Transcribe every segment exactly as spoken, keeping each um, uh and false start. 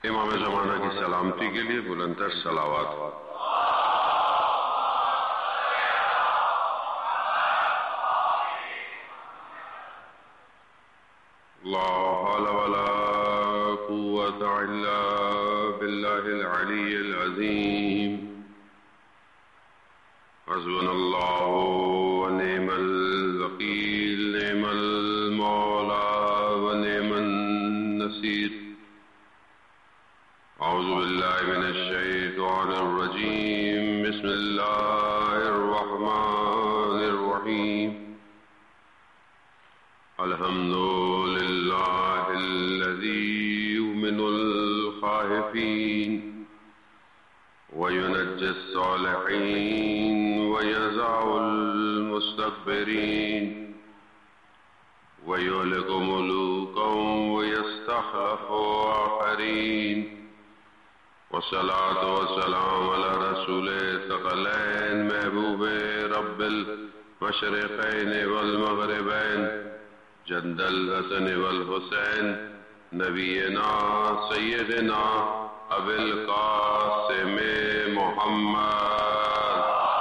امام زمانہ کی سلامتی کے لیے بلندتر صلوات۔ لا حول ولا قوة إلا بالله العلي العظيم۔ حسبنا الله ونعم الوكيل، نعم المولى ونعم النصير۔ أعوذ بالله من الشيطان الرجيم، بسم الله الرحمن الرحيم۔ الحمد لله الذي يؤمن الخائفين وينجي الصالحين ويزع المستكبرين ويهلك ملوكا ويستخلف آخرين، والصلاة والسلام على رسول الثقلين محبوب رب المشرقين والمغربين جد الحسن والحسين نبينا سيدنا أبي القاسم محمد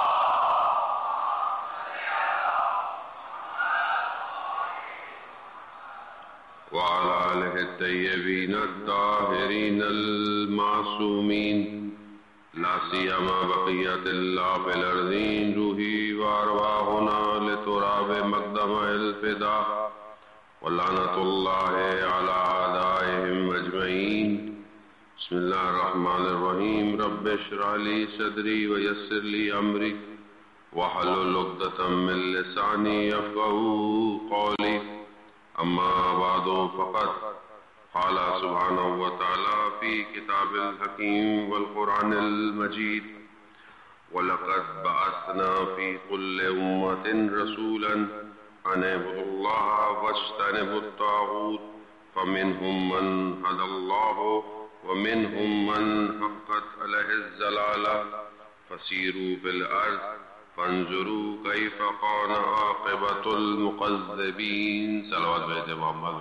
وعلى آله الطيبين الطاهرين المعصومين، لا سيما بقية الله في الأرضين، روحي وأرواحنا لتراب مقدم الفداء، ولعنة الله على أعدائهم أجمعين۔ بسم الله الرحمن الرحيم۔ رب اشرح لي صدري ويسر لي أمري واحلل عقدة من لساني يفقهوا قولي، أما بعد فقد قال سبحانه وتعالى في كتاب الحكيم والقرآن المجيد، ولقد بعثنا في كل أمة رسولا أن اعبدوا الله واجتنبوا الطاغوت، فمنهم من هدى الله ومنهم من حقت عليه الضلالة، فسيروا في الأرض فانظروا كيف كان عاقبة المكذبين۔ صلوات بیت محمد۔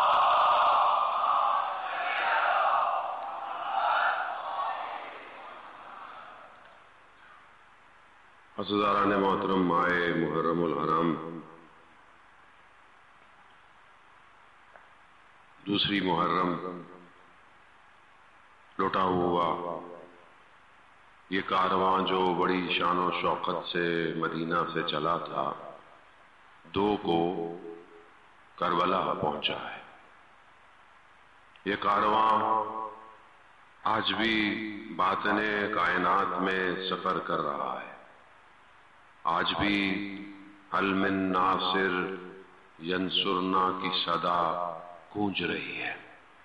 عزیزان محترم، ماہ محرم الحرام دوسری محرم لوٹا ہوا یہ کارواں جو بڑی شان و شوقت سے مدینہ سے چلا تھا، دو کو کربلا پہنچا ہے۔ یہ کارواں آج بھی باطن کائنات میں سفر کر رہا ہے، آج بھی حل من ناصر ینصرنا کی صدا گونج رہی ہے۔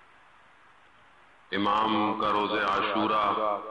امام کا روز عاشورہ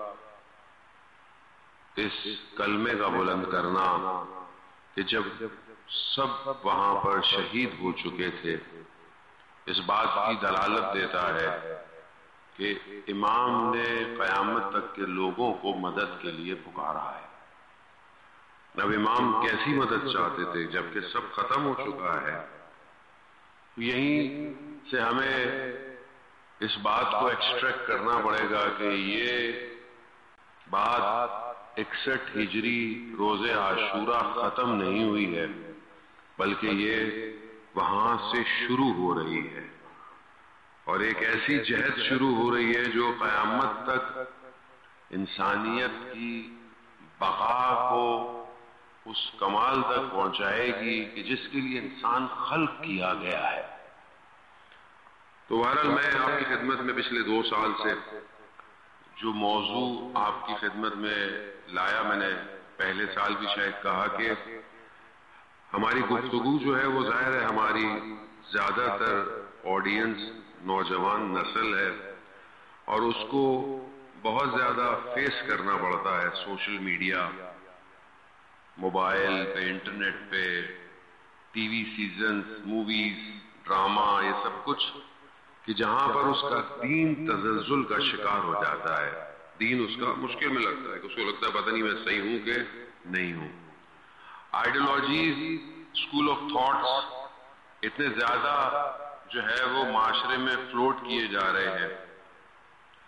اس کلمے کا بلند کرنا کہ جب سب وہاں پر شہید ہو چکے تھے، اس بات کی دلالت دیتا ہے کہ امام نے قیامت تک کے لوگوں کو مدد کے لیے پکارا ہے۔ اب امام کیسی مدد چاہتے تھے جبکہ سب ختم ہو چکا ہے؟ یہیں سے ہمیں اس بات کو ایکسٹریکٹ کرنا پڑے گا کہ یہ بات اکسٹھ ہجری روز عاشورہ ختم نہیں ہوئی ہے، بلکہ یہ وہاں سے شروع ہو رہی ہے، اور ایک ایسی جہد شروع ہو رہی ہے جو قیامت تک انسانیت کی بقا کو اس کمال تک پہنچائے گی کہ جس کے لیے انسان خلق کیا گیا ہے۔ تو بہرحال میں آپ کی خدمت میں پچھلے دو سال سے جو موضوع آپ کی خدمت میں لایا، میں نے پہلے سال بھی شاید کہا کہ ہماری گفتگو جو ہے وہ ظاہر ہے ہماری زیادہ تر آڈینس نوجوان نسل ہے، اور اس کو بہت زیادہ فیس کرنا پڑتا ہے سوشل میڈیا، موبائل پہ، انٹرنیٹ پہ، T V seasons, movies, drama, یہ سب کچھ، کہ جہاں پر اس کا دین تزلزل کا شکار ہو جاتا ہے، دین اس کا مشکل میں لگتا ہے کہ اس کو لگتا ہے پتہ نہیں میں صحیح ہوں کہ نہیں ہوں۔ آئیڈیالوجیز، اسکول آف تھاٹس اتنے زیادہ جو ہے وہ معاشرے میں فلوٹ کیے جا رہے ہیں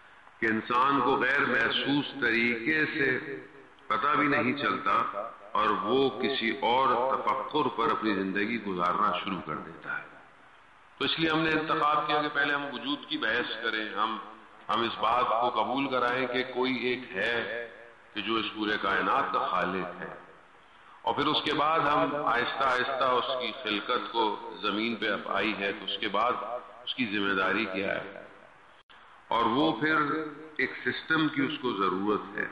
کہ انسان کو غیر محسوس طریقے سے پتہ بھی نہیں چلتا اور وہ کسی اور تفکر پر اپنی زندگی گزارنا شروع کر دیتا ہے. تو اس لیے ہم نے انتخاب کیا کہ پہلے ہم وجود کی بحث کریں، ہم ہم اس بات کو قبول کرائیں کہ کوئی ایک ہے کہ جو اس پورے کائنات کا خالق ہے، اور پھر اس کے بعد ہم آہستہ آہستہ اس کی خلقت کو زمین پہ اب آئی ہے تو اس کے بعد اس کی ذمہ داری کیا ہے، اور وہ پھر ایک سسٹم کی اس کو ضرورت ہے.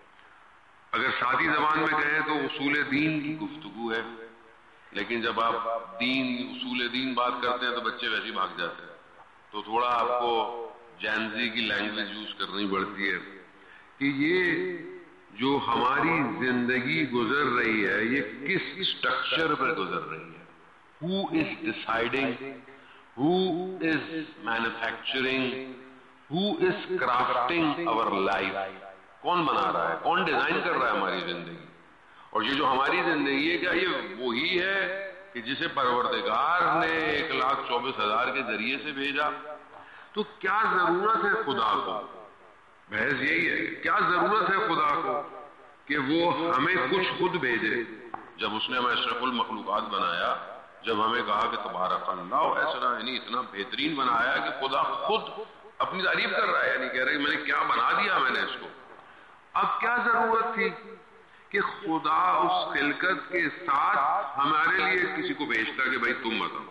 اگر سادی زبان میں کہیں تو اصول دین کی گفتگو ہے، لیکن جب آپ دین اصول دین بات کرتے ہیں تو بچے ویسے ہی بھاگ جاتے ہیں، تو تھوڑا آپ کو جینزی کی لینگویج یوز کرنی پڑتی ہے کہ یہ جو ہماری زندگی گزر رہی ہے یہ کس اسٹرکچر پر گزر رہی ہے. Who is deciding, who is manufacturing, who is crafting our life. کون بنا رہا ہے، کون ڈیزائن کر رہا ہے ہماری زندگی؟ اور یہ جو ہماری زندگی ہے کیا یہ وہی ہے کہ جسے پروردگار نے ایک لاکھ چوبیس ہزار کے ذریعے سے بھیجا؟ تو کیا ضرورت ہے خدا کو؟ بحث یہی ہے، کیا ضرورت ہے خدا کو کہ وہ ہمیں کچھ خود بھیجے؟ جب اس نے ہمیں اشرف المخلوقات بنایا، جب ہمیں کہا کہ تبارک اللہ ایسا یعنی اتنا بہترین بنایا کہ خدا خود اپنی تعریف کر رہا ہے، یعنی کہہ رہے کہ میں نے کیا بنا دیا میں نے اس کو. اب کیا ضرورت تھی کہ خدا اس خلقت کے ساتھ ہمارے لیے کسی کو بھیجتا کہ بھائی تم بتاؤ؟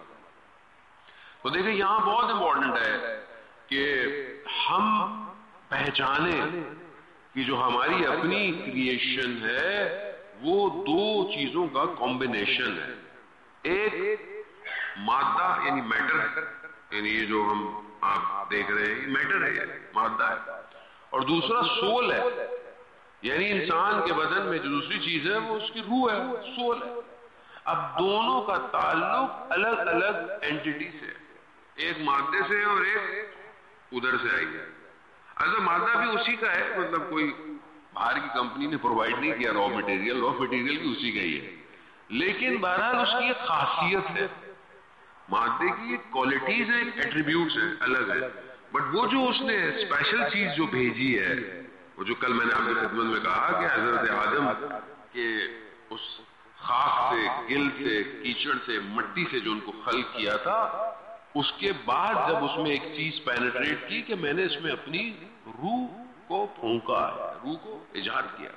تو دیکھیں یہاں بہت امپورٹنٹ ہے کہ ہم پہچانیں کہ جو ہماری اپنی کریشن ہے وہ دو چیزوں کا کمبینیشن ہے. ایک مادہ یعنی میٹر، یعنی یہ جو ہم آپ دیکھ رہے ہیں میٹر ہے، مادہ ہے، اور دوسرا سول ہے، یعنی انسان کے بدن میں جو دوسری چیز ہے وہ اس کی روح ہے، سول ہے. اب دونوں کا تعلق الگ الگ اینٹیٹی سے، ایک مادے سے اور ایک ادھر سے آئی ہے. ایسا مادہ بھی اسی کا ہے، مطلب کوئی باہر کی کمپنی نے پرووائڈ نہیں کیا را مٹیریل، را مٹیریل بھی اسی کا ہی ہے، لیکن بہرحال اس کی ایک خاصیت ہے، مادے کی ایک کوالٹیز ہیں، ایک ایٹریبیوٹس ہیں، الگ ہے. بٹ وہ جو اس نے اسپیشل چیز جو بھیجی ہے، وہ جو کل میں نے آپ کی خدمت میں کہا کہ حضرت آدم کے اس خاک سے، گل سے، کیچڑ سے، مٹی سے جو ان کو خلق کیا تھا، اس کے بعد جب اس میں ایک چیز پینیٹریٹ کی کہ میں نے اس میں اپنی روح کو پھونکا ہے، روح کو ایجاد کیا.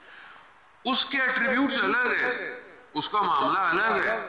اس کے ایٹریبیوٹس الگ ہیں، اس کا معاملہ الگ ہے،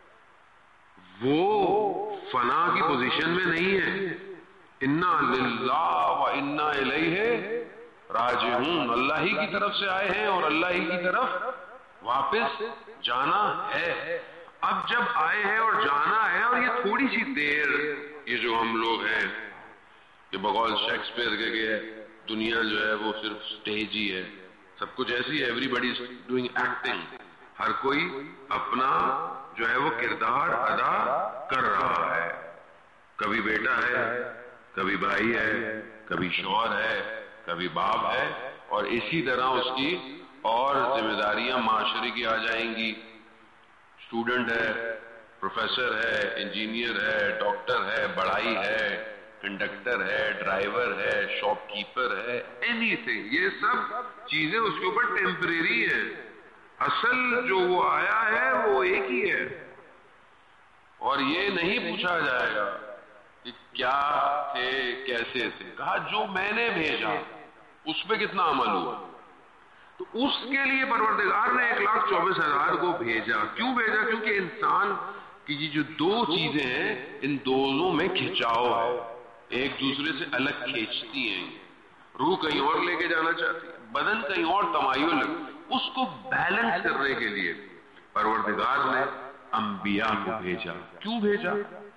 وہ فنا کی پوزیشن میں نہیں ہے. انا للہ و انا الیہ راجعون، اللہ ہی کی طرف سے آئے ہیں اور اللہ ہی کی طرف واپس جانا ہے. اب جب آئے ہیں اور جانا ہے، اور یہ تھوڑی سی دیر، یہ جو ہم لوگ ہیں کہ بقول شیکسپیئر کے کہ دنیا جو ہے وہ صرف سٹیج ہی ہے، سب کچھ ایسی ہے، everybody is doing acting, ہر کوئی اپنا جو ہے وہ کردار ادا کر رہا ہے. کبھی بیٹا ہے، کبھی بھائی ہے، کبھی شوہر ہے، کبھی باپ ہے، اور اسی طرح اس کی اور ذمہ داریاں معاشرے کی آ جائیں گی. اسٹوڈنٹ ہے، پروفیسر ہے، انجینئر ہے، ڈاکٹر ہے، بڑائی ہے، کنڈکٹر ہے، ڈرائیور ہے، شاپ کیپر ہے، اینی تھنگ، یہ سب چیزیں اس کے اوپر ٹیمپریری ہیں. اصل جو وہ آیا ہے وہ ایک ہی ہے، اور یہ نہیں پوچھا جائے گا کہ کیا تھے، کیسے تھے. کہا جو میں نے بھیجا اس پہ کتنا عمل ہوا. تو اس کے لیے پروردگار نے ایک لاکھ چوبیس ہزار کو بھیجا. کیوں بھیجا؟ کیونکہ انسان کی یہ جو دو چیزیں ہیں ان دونوں میں کھچاؤ ہے، ایک دوسرے سے الگ کھینچتی ہیں. روح کہیں اور لے کے جانا چاہتی ہے، بدن کہیں اور تمایل، اس کو بیلنس کرنے کے لیے پروردگار نے انبیاء کو بھیجا. کیوں بھیجا؟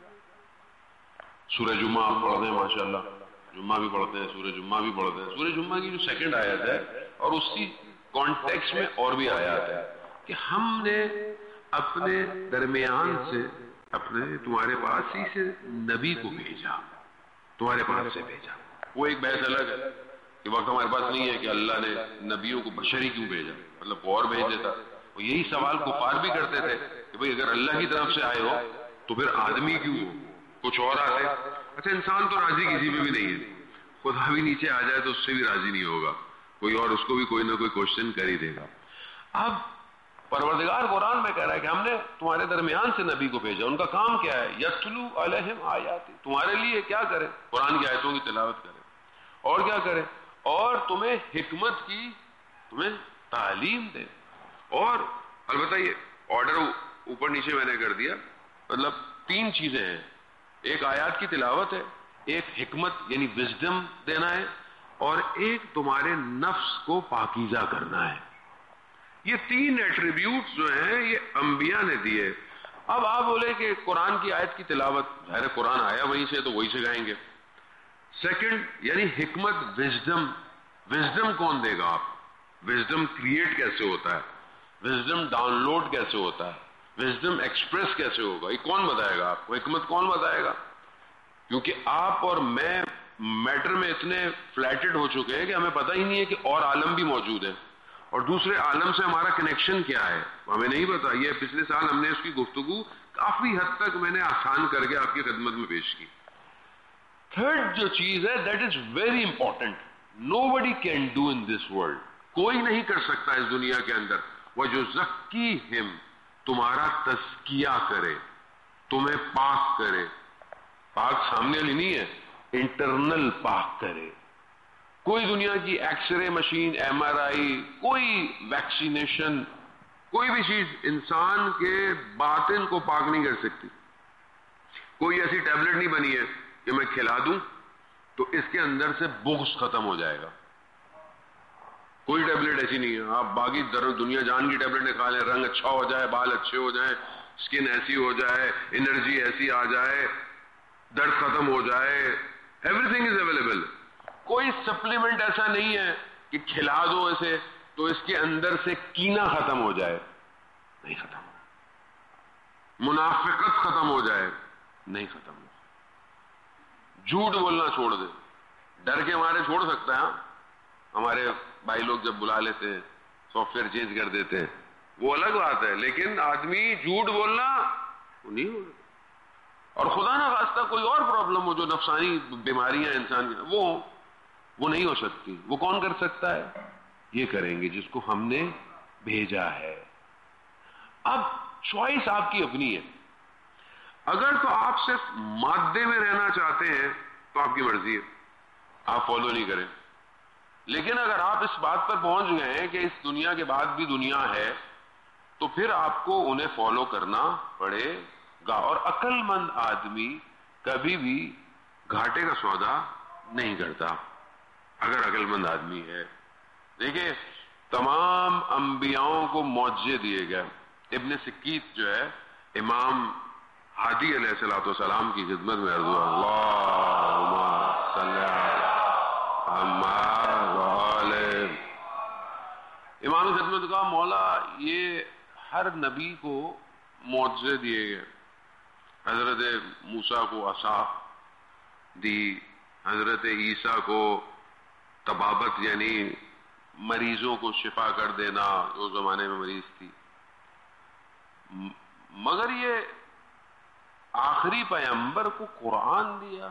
سورہ جمعہ آپ پڑھتے ہیں ماشاءاللہ، جمعہ بھی پڑھتے ہیں، سورہ جمعہ بھی پڑھتے ہیں. سورہ جمعہ کی جو سیکنڈ آیت ہے اور اسی کانٹیکس میں اور بھی آیات ہے کہ ہم نے اپنے درمیان سے اپنے تمہارے پاس ہی سے نبی کو بھیجا، تمہارے پاس سے بھیجا. وہ ایک بحث الگ ہے کہ وقت ہمارے پاس نہیں ہے کہ اللہ نے نبیوں کو بشری کیوں بھیجا، مطلب اور بھیج دیتا. وہ یہی سوال کفار بھی کرتے تھے کہ بھئی اگر اللہ کی طرف سے آئے ہو تو پھر آدمی کیوں ہو، کچھ اور آتے. اچھا انسان تو راضی کسی پہ بھی نہیں ہے، خدا بھی نیچے آ جائے تو اس سے بھی راضی نہیں ہوگا کوئی، اور اس کو بھی کوئی نہ کوئی کوشچن کر ہی دے گا. اب پروردگار قرآن میں کہہ رہا ہے کہ ہم نے تمہارے درمیان سے نبی کو بھیجا، ان کا کام کیا ہے؟ یتلو علیہم آیاتی، تمہارے لیے کیا کرے؟ قرآن کی آیتوں کی تلاوت کرے. اور کیا کرے؟ اور تمہیں حکمت کی تمہیں تعلیم دے. اور البتہ یہ آرڈر اوپر نیچے میں نے کر دیا، مطلب تین چیزیں ہیں، ایک آیات کی تلاوت ہے، ایک حکمت یعنی وزڈم دینا ہے، اور ایک تمہارے نفس کو پاکیزہ کرنا ہے. یہ تین ایٹریبیوٹس جو ہیں یہ انبیاء نے دیے. اب آپ بولے کہ قرآن کی آیت کی تلاوت، ظاہر قرآن آیا وہیں سے تو وہی سے گائیں گے. سیکنڈ یعنی حکمت، وزڈم. وزڈم کون دے گا؟ آپ. وزڈم کریٹ کیسے ہوتا ہے؟ وزڈم ڈاؤن لوڈ کیسے ہوتا ہے؟ وزڈم ایکسپریس کیسے ہوگا؟ یہ کون بتائے گا آپ کو؟ حکمت کون بتائے گا؟ کیونکہ آپ اور میں میٹر میں اتنے فلیٹڈ ہو چکے ہیں کہ ہمیں پتہ ہی نہیں ہے کہ اور عالم بھی موجود ہے، اور دوسرے عالم سے ہمارا کنیکشن کیا ہے ہمیں نہیں پتا. یہ پچھلے سال ہم نے اس کی گفتگو کافی حد تک میں نے آسان کر کے آپ کی خدمت میں پیش کی. تھرڈ جو چیز ہے that is very important, nobody can do in this world, کوئی نہیں کر سکتا اس دنیا کے اندر، وہ جو زکیہم، تمہارا تزکیہ کرے، تمہیں پاک کرے. پاک سامنے والی نہیں ہے، انٹرنل پاک کرے. کوئی دنیا کی X ray machine, M R آئی، کوئی ویکسینیشن، کوئی بھی چیز انسان کے باطن کو پاک نہیں کر سکتی. کوئی ایسی ٹیبلٹ نہیں بنی ہے کہ میں کھلا دوں تو اس کے اندر سے بغض ختم ہو جائے گا. کوئی ٹیبلٹ ایسی نہیں ہے. آپ باقی دنیا جان کی ٹیبلٹ کھا لیں، رنگ اچھا ہو جائے، بال اچھے ہو جائیں، اسکن ایسی ہو جائے، انرجی ایسی آ جائے، درد ختم ہو جائے، ایوری تھنگ از اویلیبل. کوئی سپلیمنٹ ایسا نہیں ہے کہ کھلا دو اسے تو اس کے اندر سے کینہ ختم ہو جائے، نہیں ختم ہو. منافقت ختم ہو جائے، نہیں ختم ہو. جھوٹ بولنا چھوڑ دے، ڈر کے ہمارے چھوڑ سکتا ہے. ہمارے بھائی لوگ جب بلا لیتے ہیں سافٹ ویئر چینج کر دیتے ہیں وہ الگ بات ہے، لیکن آدمی جھوٹ بولنا وہ نہیں ہوگا. اور خدا نہ خواستہ کوئی اور پرابلم ہو جو نفسانی بیماریاں انسان کی، وہ وہ نہیں ہو سکتی. وہ کون کر سکتا ہے؟ یہ کریں گے جس کو ہم نے بھیجا ہے. اب چوائس آپ کی اپنی ہے. اگر تو آپ صرف مادے میں رہنا چاہتے ہیں تو آپ کی مرضی ہے، آپ فالو نہیں کریں. لیکن اگر آپ اس بات پر پہنچ گئے ہیں کہ اس دنیا کے بعد بھی دنیا ہے تو پھر آپ کو انہیں فالو کرنا پڑے گا. اور عقل مند آدمی کبھی بھی گھاٹے کا سودا نہیں کرتا اگر عقل مند آدمی ہے. دیکھیں تمام انبیاؤں کو معجزے دیے گئے. ابن سکیت جو ہے امام ہادی علیہ الصلوۃ والسلام کی خدمت میں عرض اللہم صلی علی امام خدمت کا مولا یہ ہر نبی کو معجزے دیے گئے. حضرت موسیٰ کو عصا دی، حضرت عیسیٰ کو طبابت یعنی مریضوں کو شفا کر دینا، اس زمانے میں مریض تھی. مگر یہ آخری پیغمبر کو قرآن دیا.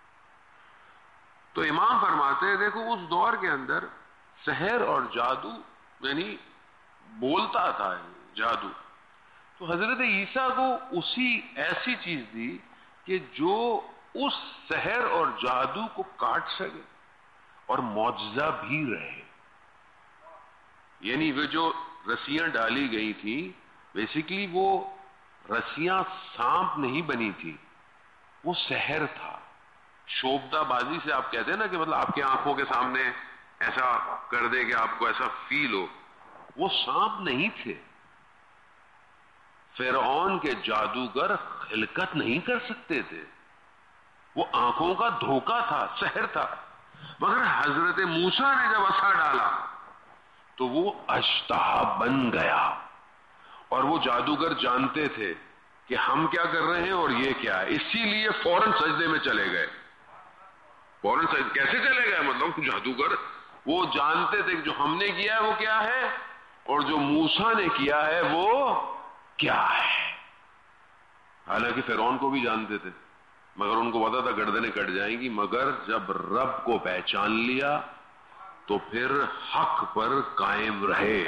تو امام فرماتے ہیں دیکھو اس دور کے اندر سحر اور جادو یعنی بولتا تھا جادو، تو حضرت عیسیٰ کو اسی ایسی چیز دی کہ جو اس سحر اور جادو کو کاٹ سکے اور معجزہ بھی رہے. یعنی وہ جو رسیاں ڈالی گئی تھی بیسیکلی وہ رسیاں سانپ نہیں بنی تھی، وہ سحر تھا. شوبدہ بازی سے آپ کہتے ہیں نا کہ مطلب آپ کی آنکھوں کے سامنے ایسا کر دے کہ آپ کو ایسا فیل ہو، وہ سانپ نہیں تھے. فرعون کے جادوگر خلقت نہیں کر سکتے تھے، وہ آنکھوں کا دھوکہ تھا، سحر تھا. مگر حضرت موسیٰ نے جب عصا ڈالا تو وہ اژدہا بن گیا. اور وہ جادوگر جانتے تھے کہ ہم کیا کر رہے ہیں اور یہ کیا ہے، اسی لیے فوراً سجدے میں چلے گئے. فوراً سجدے کیسے چلے گئے؟ مطلب جادوگر وہ جانتے تھے کہ جو ہم نے کیا ہے وہ کیا ہے اور جو موسیٰ نے کیا ہے وہ کیا ہے. حالانکہ فرعون کو بھی جانتے تھے، مگر ان کو پتا تھا گردنیں کٹ جائیں گی، مگر جب رب کو پہچان لیا تو پھر حق پر قائم رہے.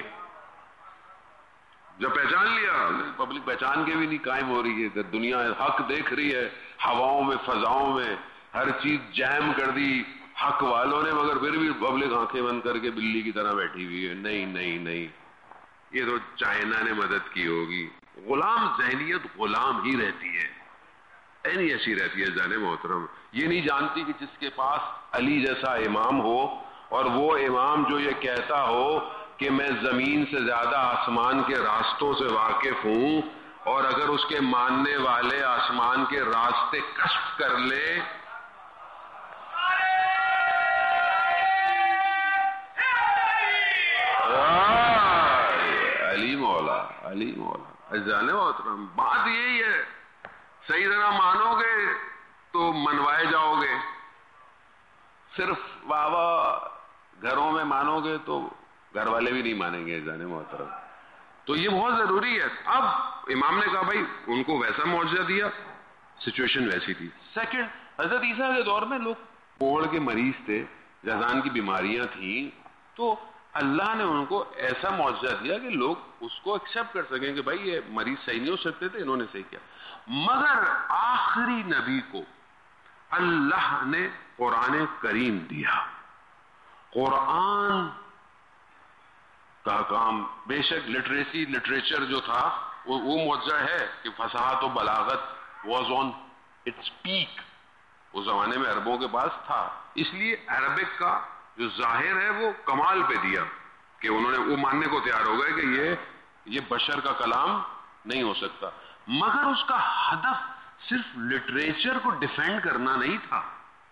جب پہچان لیا، پبلک پہچان کے بھی نہیں قائم ہو رہی ہے، دنیا حق دیکھ رہی ہے، ہواؤں میں فضاؤں میں ہر چیز جیم کر دی حق والوں نے، مگر پھر بھی پبلک آنکھیں بند کر کے بلی کی طرح بیٹھی ہوئی ہے. نہیں نہیں نہیں، یہ تو چائنا نے مدد کی ہوگی. غلام ذہنیت غلام ہی رہتی ہے، نہیں ایسی رہتی ہے جانے محترم. یہ نہیں جانتی کہ جس کے پاس علی جیسا امام ہو، اور وہ امام جو یہ کہتا ہو کہ میں زمین سے زیادہ آسمان کے راستوں سے واقف ہوں، اور اگر اس کے ماننے والے آسمان کے راستے کشف کر لے علی مولا علی مولا جانے محترم. بات یہی ہے، صحیح طرح مانو گے تو منوائے جاؤ گے، صرف بابا گھروں میں مانو گے تو گھر والے بھی نہیں مانیں گے جانے محترم. تو یہ بہت ضروری ہے. اب امام نے کہا بھائی ان کو ویسا معجزہ دیا، سچویشن ویسی تھی. سیکنڈ، حضرت عیسیٰ کے دور میں لوگ کوڑ کے مریض تھے، جذان کی بیماریاں تھیں، تو اللہ نے ان کو ایسا معجزہ دیا کہ لوگ اس کو ایکسپٹ کر سکیں کہ بھائی یہ مریض صحیح نہیں ہو سکتے تھے، انہوں نے صحیح کیا. مگر آخری نبی کو اللہ نے قرآن کریم دیا. قرآن کا کام بے شک لٹریسی لٹریچر جو تھا وہ وہ معجزہ ہے کہ فصاحت و بلاغت واز آن اٹس پیک. اس زمانے میں عربوں کے پاس تھا، اس لیے عربک کا جو ظاہر ہے وہ کمال پہ دیا کہ انہوں نے وہ ماننے کو تیار ہو گئے کہ یہ یہ بشر کا کلام نہیں ہو سکتا. مگر اس کا ہدف صرف لٹریچر کو ڈیفینڈ کرنا نہیں تھا.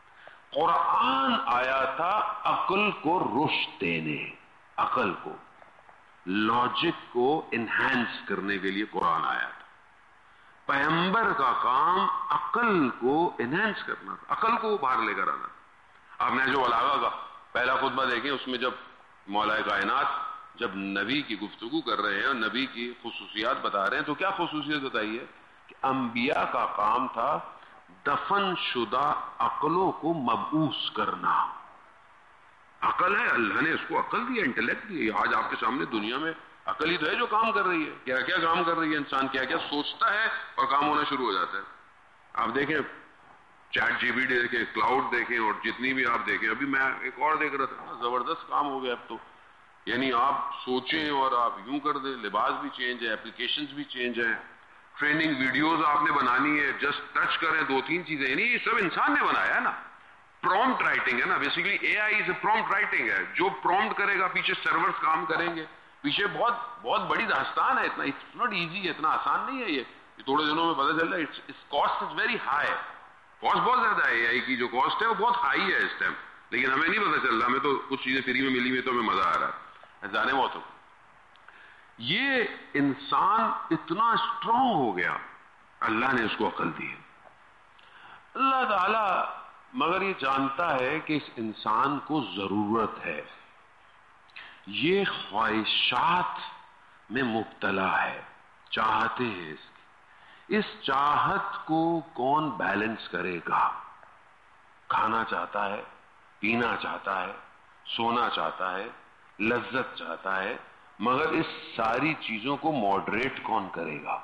قرآن آیا تھا عقل کو رشد دینے، عقل کو لاجک کو انہینس کرنے کے لیے قرآن آیا تھا. پیغمبر کا کام عقل کو انہینس کرنا تھا، عقل کو باہر لے کر آنا. آپ نے جو بلاغہ کا پہلا خطبہ دیکھیں، اس میں جب مولا کائنات جب نبی کی گفتگو کر رہے ہیں اور نبی کی خصوصیات بتا رہے ہیں، تو کیا خصوصیت بتائی ہے کہ انبیاء کا کام تھا دفن شدہ عقلوں کو مبعوث کرنا. عقل ہے، اللہ نے اس کو عقل دیا، انٹلیکٹ دیا. آج آپ کے سامنے دنیا میں عقل ہی تو ہے جو کام کر رہی ہے. کیا کیا کام کر رہی ہے، انسان کیا کیا سوچتا ہے اور کام ہونا شروع ہو جاتا ہے. آپ دیکھیں چیٹ جی بی ٹی دیکھیں، کلاؤڈ دیکھیں، اور جتنی بھی آپ دیکھیں. ابھی میں ایک اور دیکھ رہا تھا، زبردست کام ہو گیا اب تو. یعنی آپ سوچیں اور آپ یوں کر دیں، لباس بھی چینج ہے، اپلیکیشنز بھی چینج ہیں، ٹریننگ ویڈیوز آپ نے بنانی ہے، جسٹ ٹچ کریں دو تین چیزیں. یعنی یہ سب انسان نے بنایا ہے نا. پرومپٹ رائٹنگ ہے نا، basically A I is a prompt writing ہے. جو پرومپٹ کرے گا پیچھے سرورز کام کریں گے. پیچھے بہت بہت بڑی داستان ہے. اتنا اٹس ناٹ ایزی، اتنا آسان نہیں ہے. یہ تھوڑے دنوں میں پتہ چل رہا ہے its cost is very high. Cost بہت زیادہ ہے، اے آئی کی جو کاسٹ ہے وہ بہت ہائی ہے اس ٹائم. لیکن ہمیں نہیں پتہ چل رہا، ہمیں تو کچھ چیزیں فری میں ملی ہوئی تو ہمیں مزہ آ رہا ہے. جانے بہت ہو یہ انسان اتنا اسٹرانگ ہو گیا، اللہ نے اس کو عقل دی. اللہ تعالی مگر یہ جانتا ہے کہ اس انسان کو ضرورت ہے، یہ خواہشات میں مبتلا ہے، چاہتے ہیں اس کی. اس چاہت کو کون بیلنس کرے گا؟ کھانا چاہتا ہے، پینا چاہتا ہے، سونا چاہتا ہے، لذت چاہتا ہے، مگر اس ساری چیزوں کو ماڈریٹ کون کرے گا؟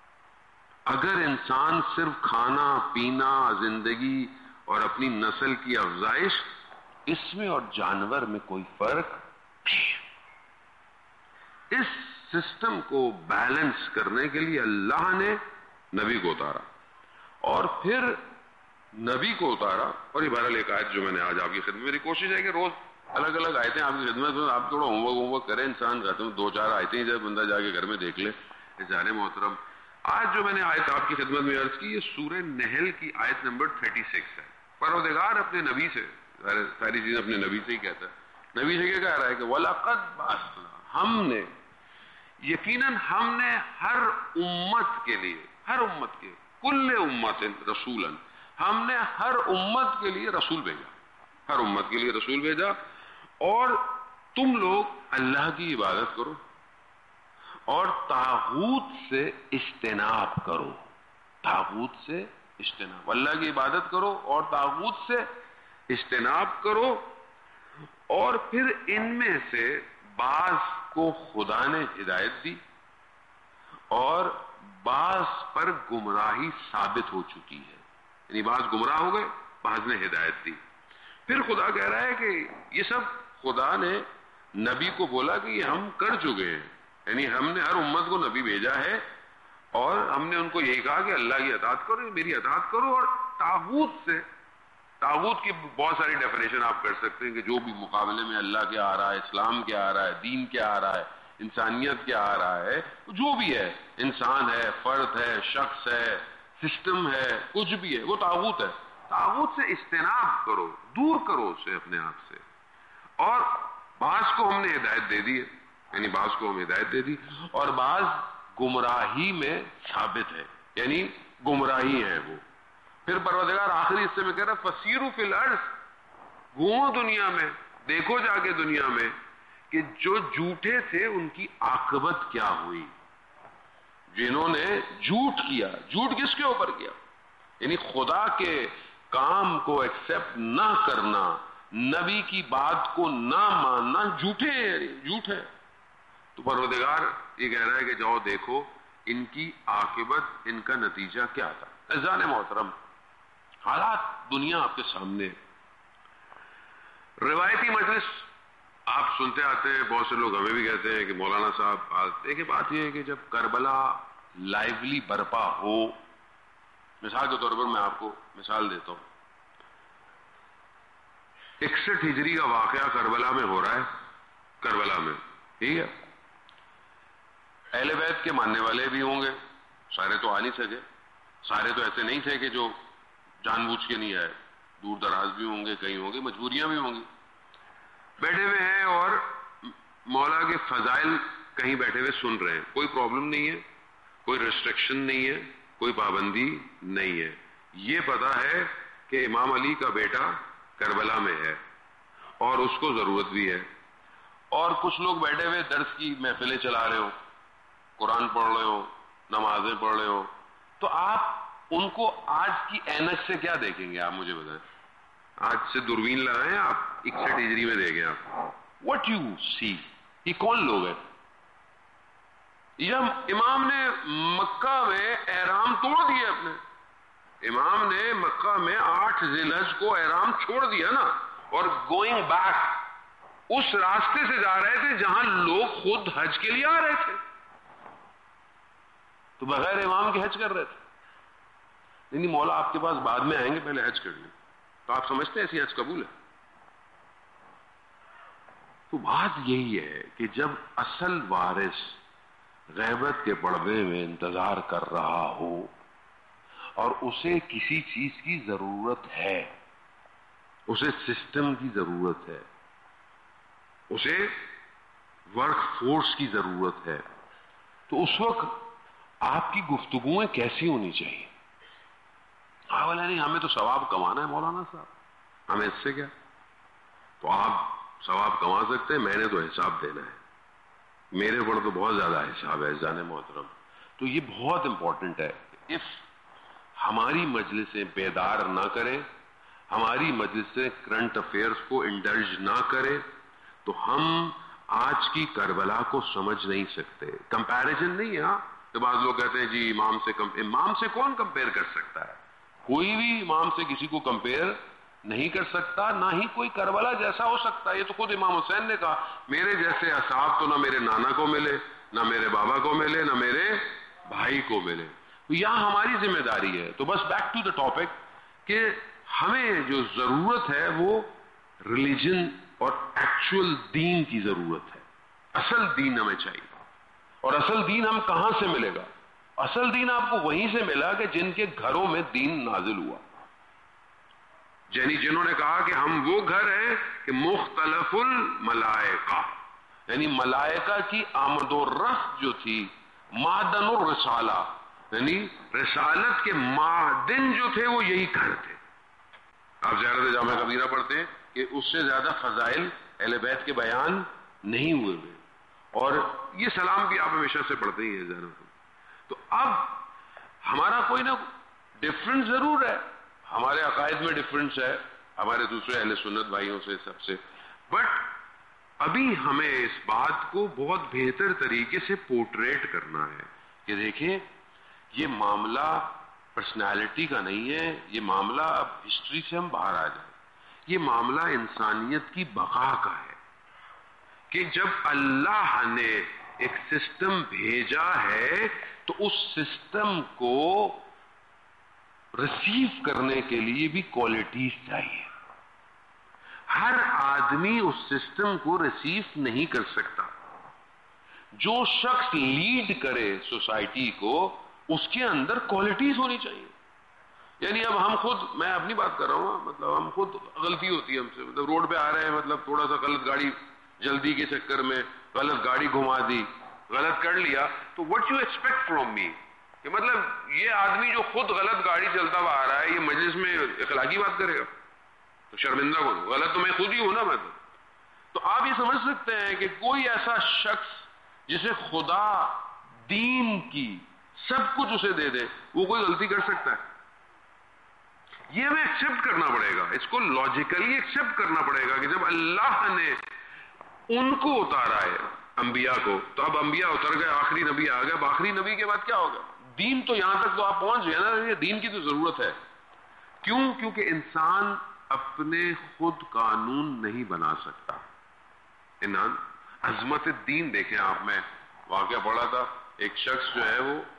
اگر انسان صرف کھانا پینا، زندگی اور اپنی نسل کی افزائش، اس میں اور جانور میں کوئی فرق نہیں. اس سسٹم کو بیلنس کرنے کے لیے اللہ نے نبی کو اتارا، اور پھر نبی کو اتارا. اور یہ بہرحال ایک آیت جو میں نے آج آپ کی خدمت، میری کوشش ہے کہ روز الگ الگ آیتیں آپ کی خدمت میں، آپ تھوڑا ہوم ورک ہوم ورک کریں. انسان کہتے ہیں دو چار آیتیں جب بندہ جا کے گھر میں دیکھ لے. جانے محترم آج جو میں نے آیت آپ کی خدمت میں عرض کی، یہ سورہ نحل کی آیت نمبر چھتیس ہے. پروردگار اپنے نبی سے ساری چیزیں اپنے نبی سے ہی کہتا ہے. نبی سے کیا کہہ رہا ہے کہ وَلَقَدْ بَعَثْنَا، ہم نے یقیناً ہم نے ہر امت کے لیے، ہر امت کے کل امت رسولاً، ہم نے ہر امت کے لیے رسول بھیجا، ہر امت کے لیے رسول بھیجا. اور تم لوگ اللہ کی عبادت کرو اور طاغوت سے اجتناب کرو، طاغوت سے اجتناب، اللہ کی عبادت کرو اور طاغوت سے اجتناب کرو. اور پھر ان میں سے بعض کو خدا نے ہدایت دی اور بعض پر گمراہی ثابت ہو چکی ہے، یعنی بعض گمراہ ہو گئے، بعض نے ہدایت دی. پھر خدا کہہ رہا ہے کہ یہ سب خدا نے نبی کو بولا کہ یہ ہم کر چکے ہیں، یعنی ہم نے ہر امت کو نبی بھیجا ہے اور ہم نے ان کو یہی کہا کہ اللہ کی اطاعت کرو، میری اطاعت کرو. اور طاغوت سے، طاغوت کی بہت ساری ڈیفینیشن آپ کر سکتے ہیں کہ جو بھی مقابلے میں اللہ کیا آ رہا ہے، اسلام کیا آ رہا ہے، دین کیا آ رہا ہے، انسانیت کیا آ رہا ہے، جو بھی ہے، انسان ہے، فرد ہے، شخص ہے، سسٹم ہے، کچھ بھی ہے، وہ طاغوت ہے. طاغوت سے اجتناب کرو، دور کرو اسے اپنے آپ سے. اور بعض کو ہم نے ہدایت دے دی ہے، یعنی بعض کو ہم ہدایت دے دی اور بعض گمراہی میں ثابت ہے، یعنی گمراہی ہے وہ. پھر پروردگار آخری حصے میں کہہ رہا فسیروا فی الارض، گھومو دنیا میں، دیکھو جا کے دنیا میں کہ جو جھوٹے تھے ان کی عاقبت کیا ہوئی. جنہوں نے جھوٹ کیا، جھوٹ کس کے اوپر کیا؟ یعنی خدا کے کام کو ایکسپٹ نہ کرنا، نبی کی بات کو نہ ماننا، جھوٹے جھوٹ ہے. تو پروردگار یہ کہہ رہا ہے کہ جاؤ دیکھو ان کی عاقبت، ان کا نتیجہ کیا تھا. عزیزان محترم، حالات دنیا آپ کے سامنے. روایتی مجلس آپ سنتے آتے ہیں، بہت سے لوگ ہمیں بھی کہتے ہیں کہ مولانا صاحب آج دیکھیں بات یہ ہے کہ جب کربلا لائیولی برپا ہو، مثال کے طور پر میں آپ کو مثال دیتا ہوں، اکسٹھ ہجری کا واقعہ کربلا میں ہو رہا ہے، کربلا میں، ٹھیک ہے. اہل بیت کے ماننے والے بھی ہوں گے، سارے تو آ نہیں سکے، سارے تو ایسے نہیں تھے کہ جو جان بوجھ کے نہیں آئے، دور دراز بھی ہوں گے، کہیں ہوں گے، مجبوریاں بھی ہوں گی. بیٹھے ہوئے ہیں اور مولا کے فضائل کہیں بیٹھے ہوئے سن رہے ہیں، کوئی پرابلم نہیں ہے، کوئی ریسٹرکشن نہیں ہے، کوئی پابندی نہیں ہے. یہ پتا ہے کہ امام علی کا بیٹا کربلا میں ہے اور اس کو ضرورت بھی ہے. اور کچھ لوگ بیٹھے ہوئے درس کی محفلیں چلا رہے ہو، قرآن پڑھ رہے ہو، نمازیں پڑھ رہے ہو، تو آپ ان کو آج کی اینک سے کیا دیکھیں گے؟ آپ مجھے بتائیں. آج سے دوربین لگائیں آپ، اکسٹھ ہجری میں دیکھیں آپ، واٹ یو سی. یہ کون لوگ ہیں؟ یہ امام نے مکہ میں احرام توڑ دیے اپنے، امام نے مکہ میں آٹھ ذی الحج کو احرام چھوڑ دیا نا، اور گوئنگ بیک اس راستے سے جا رہے تھے جہاں لوگ خود حج کے لیے آ رہے تھے، تو بغیر امام کے حج کر رہے تھے. نہیں مولا آپ کے پاس بعد میں آئیں گے، پہلے حج کر لیں. تو آپ سمجھتے ہیں ایسی حج قبول ہے؟ تو بات یہی ہے کہ جب اصل وارث غیبت کے پردے میں انتظار کر رہا ہو اور اسے کسی چیز کی ضرورت ہے، اسے سسٹم کی ضرورت ہے، اسے ورک فورس کی ضرورت ہے، تو اس وقت آپ کی گفتگویں کیسی ہونی چاہیے؟ ہاں بولے نہیں ہمیں تو ثواب کمانا ہے مولانا صاحب، ہمیں اس سے کیا؟ تو آپ ثواب کما سکتے ہیں، میں نے تو حساب دینا ہے، میرے پر تو بہت زیادہ حساب ہے جان محترم. تو یہ بہت امپورٹنٹ ہے. اس ہماری مجلسیں بیدار نہ کریں، ہماری مجلسیں کرنٹ افیئرز کو انڈلج نہ کریں، تو ہم آج کی کربلا کو سمجھ نہیں سکتے. کمپیریزن نہیں ہے. ہاں تو بعض لوگ کہتے ہیں جی امام سے کم، امام سے کون کمپیئر کر سکتا ہے؟ کوئی بھی امام سے کسی کو کمپیئر نہیں کر سکتا، نہ ہی کوئی کربلا جیسا ہو سکتا. یہ تو خود امام حسین نے کہا میرے جیسے اصحاب تو نہ میرے نانا کو ملے، نہ میرے بابا کو ملے، نہ میرے بھائی کو ملے. تو یہاں ہماری ذمہ داری ہے. تو بس بیک ٹو دا ٹاپک کہ ہمیں جو ضرورت ہے وہ ریلیجن اور ایکچوئل دین کی ضرورت ہے. اصل دین ہمیں چاہیے. اور اصل دین ہم کہاں سے ملے گا؟ اصل دین آپ کو وہیں سے ملا کہ جن کے گھروں میں دین نازل ہوا، یعنی جنہوں نے کہا کہ ہم وہ گھر ہیں کہ مختلف الملائکہ، یعنی ملائکہ کی آمد و رفت جو تھی، معدن الرسالہ، یعنی رسالت کے معدن جو تھے وہ یہی گھر تھے. آپ زیارت جامع کبیرہ پڑھتے ہیں کہ اس سے زیادہ فضائل اہل بیت کے بیان نہیں ہوئے ہوئے، اور یہ سلام بھی آپ ہمیشہ سے پڑھتے ہی ہیں. تو اب ہمارا کوئی نہ ڈفرنس ضرور ہے، ہمارے عقائد میں ڈفرنس ہے ہمارے دوسرے اہل سنت بھائیوں سے سب سے، بٹ ابھی ہمیں اس بات کو بہت بہتر طریقے سے پورٹریٹ کرنا ہے کہ دیکھیں یہ معاملہ پرسنالٹی کا نہیں ہے، یہ معاملہ اب ہسٹری سے ہم باہر آ جائیں، یہ معاملہ انسانیت کی بقا کا ہے کہ جب اللہ نے ایک سسٹم بھیجا ہے تو اس سسٹم کو ریسیو کرنے کے لیے بھی کوالٹیز چاہیے. ہر آدمی اس سسٹم کو ریسیو نہیں کر سکتا. جو شخص لیڈ کرے سوسائٹی کو اس کے اندر کوالٹیز ہونی چاہیے. یعنی اب ہم خود، میں اپنی بات کر رہا ہوں، مطلب ہم خود غلطی ہوتی ہے ہم سے، مطلب روڈ پہ آ رہے ہیں، مطلب تھوڑا سا غلط گاڑی، جلدی کے چکر میں غلط گاڑی گھما دی، غلط کر لیا، تو what you expect from me کہ مطلب یہ آدمی جو خود غلط گاڑی چلتا ہوا آ رہا ہے یہ مجلس میں اخلاقی بات کرے گا؟ تو شرمندہ کون؟ غلط تو میں خود ہی ہوں نا. میں تو تو آپ یہ سمجھ سکتے ہیں کہ کوئی ایسا شخص جسے خدا دین کی سب کچھ اسے دے دے، وہ کوئی غلطی کر سکتا ہے؟ یہ ہمیں ایکسپٹ کرنا پڑے گا، اس کو لاجیکلی ایکسپٹ کرنا پڑے گا کہ جب اللہ نے ان کو اتارا ہے انبیاء کو، تو اب انبیاء اتر گئے، آخری نبی آ گیا، اب آخری نبی کے بعد کیا ہوگا؟ دین تو یہاں تک تو آپ پہنچ گئے نا، یہ دین کی تو ضرورت ہے. کیوں؟ کیونکہ انسان اپنے خود قانون نہیں بنا سکتا. انان عظمت دین دیکھیں آپ، میں واقعہ پڑھا تھا، ایک شخص جو ہے وہ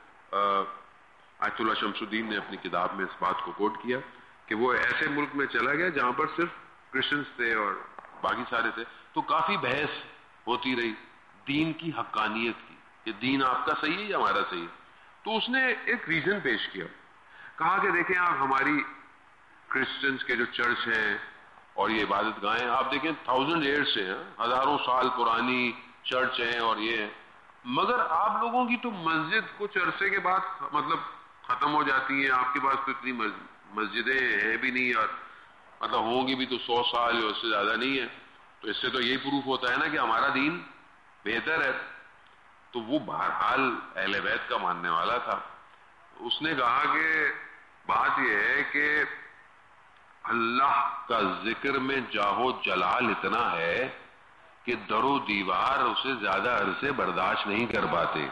آیت اللہ شمس الدین نے اپنی کتاب میں اس بات کو کوٹ کیا کہ وہ ایسے ملک میں چلا گیا جہاں پر صرف کرسچنز تھے اور باقی سارے تھے، تو کافی بحث ہوتی رہی دین کی حقانیت کی کہ دین آپ کا صحیح ہے یا ہمارا صحیح ہے. تو اس نے ایک ریزن پیش کیا، کہا کہ دیکھیں آپ ہماری کرسچنز کے جو چرچ ہیں اور یہ عبادت گاہیں آپ دیکھیں تھاؤزنڈ ایئرس سے ہیں، ہزاروں سال پرانی چرچ ہیں اور یہ ہیں، مگر آپ لوگوں کی تو مسجد کچھ عرصے کے بعد مطلب ختم ہو جاتی ہیں، آپ کے پاس تو اتنی مسجدیں ہیں بھی نہیں، اور مطلب ہوں گی بھی تو سو سال یا اس سے زیادہ نہیں ہے. تو اس سے تو یہی پروف ہوتا ہے نا کہ ہمارا دین بہتر ہے. تو وہ بہرحال اہل بیت کا ماننے والا تھا. اس نے کہا کہ بات یہ ہے کہ اللہ کا ذکر میں جاہو جلال اتنا ہے کہ در و دیوار اسے زیادہ عرصے برداشت نہیں کر پاتے.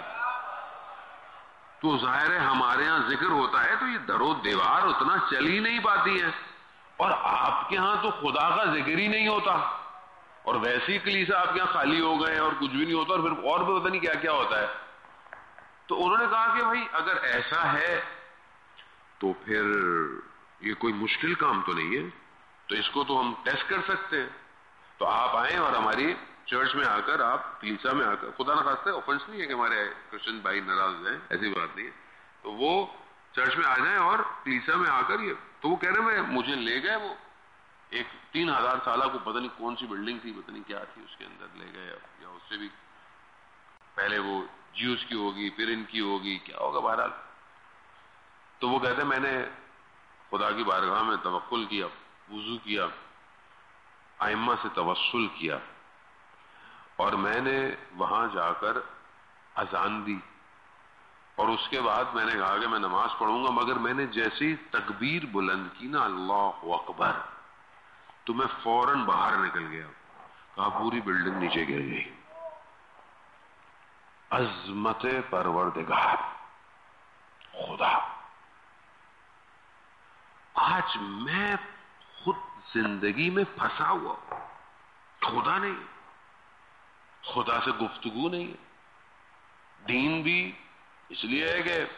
تو ظاہر ہے ہمارے ہاں ذکر ہوتا ہے تو یہ در و دیوار اتنا چل ہی نہیں پاتی ہے، اور آپ کے ہاں تو خدا کا ذکر ہی نہیں ہوتا، اور ویسی کلیسا آپ کے یہاں خالی ہو گئے اور کچھ بھی نہیں ہوتا، اور پھر اور بھی پتہ نہیں کیا کیا ہوتا ہے. تو انہوں نے کہا کہ بھائی اگر ایسا ہے تو پھر یہ کوئی مشکل کام تو نہیں ہے، تو اس کو تو ہم ٹیسٹ کر سکتے ہیں. تو آپ آئیں اور ہماری چرچ میں آ کر، آپ کلیسا میں آ کر، خدا نہ خواستہ اوفنس نہیں ہے کہ ہمارے کرسچن بھائی ناراض ہو جائیں، ایسی بات نہیں ہے، تو وہ چرچ میں آ جائیں اور کلیسا میں آ کر یہ. تو وہ کہہ رہے میں مجھے لے گئے، وہ ایک تین ہزار سالہ کو پتہ نہیں کون سی بلڈنگ تھی، پتہ نہیں کیا تھی، اس کے اندر لے گئے، یا اس سے بھی پہلے وہ جیوز کی ہوگی پھر ان کی ہوگی، کیا ہوگا بہرحال. تو وہ کہتے ہیں میں نے خدا کی بارگاہ میں توکل کیا، وضو کیا، ائمہ سے توسل کیا، اور میں نے وہاں جا کر اذان دی، اور اس کے بعد میں نے کہا کہ میں نماز پڑھوں گا، مگر میں نے جیسے ہی تکبیر بلند کی نا اللہ اکبر، تو میں فوراً باہر نکل گیا. کہا پوری بلڈنگ نیچے گر گئی. عظمت پروردگار خدا. آج میں خود زندگی میں پھنسا ہوا ہوں، خدا نہیں، خدا سے گفتگو نہیں ہے. دین بھی اس لیے ہے کہ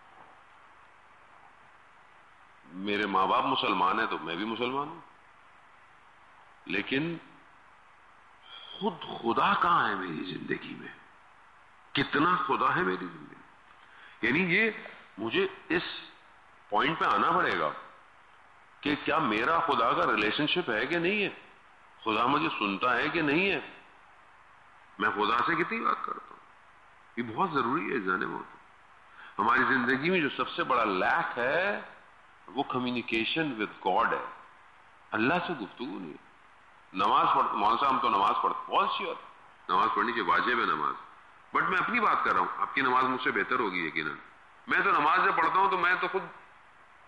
میرے ماں باپ مسلمان ہیں تو میں بھی مسلمان ہوں، لیکن خود خدا کہاں ہے میری زندگی میں؟ کتنا خدا ہے میری زندگی؟ یعنی یہ مجھے اس پوائنٹ پہ آنا پڑے گا کہ کیا میرا خدا کا ریلیشن شپ ہے کہ نہیں ہے، خدا مجھے سنتا ہے کہ نہیں ہے، میں خدا سے کتنی بات کرتا ہوں. یہ بہت ضروری ہے جانے میں. ہماری زندگی میں جو سب سے بڑا لیک ہے وہ کمیونیکیشن ود گاڈ ہے، اللہ سے گفتگو نہیں ہے. نماز پڑھتے مولانا صاحب، ہم تو نماز پڑھتے بہت سی، اور نماز پڑھنی چاہیے، واجب ہے نماز، بٹ میں اپنی بات کر رہا ہوں، آپ کی نماز مجھ سے بہتر ہوگی یقیناً. میں تو نماز جب پڑھتا ہوں تو میں تو خود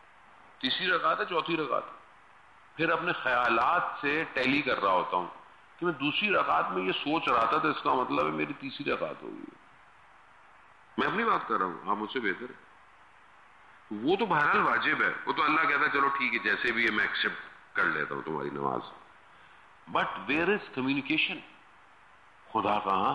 تیسری رکعت ہے چوتھی رکعت، پھر اپنے خیالات سے ٹیلی کر رہا ہوتا ہوں کہ میں دوسری رکعت میں یہ سوچ رہا تھا تو اس کا مطلب ہے میری تیسری رکعت ہوگی. میں اپنی بات کر رہا ہوں، آپ مجھ سے بہتر ہے. وہ تو بہرحال واجب ہے، وہ تو اللہ کہتا ہے چلو ٹھیک ہے جیسے بھی ہے میں ایکسپٹ کر لیتا ہوں تمہاری نماز. But where is communication? خدا کہاں؟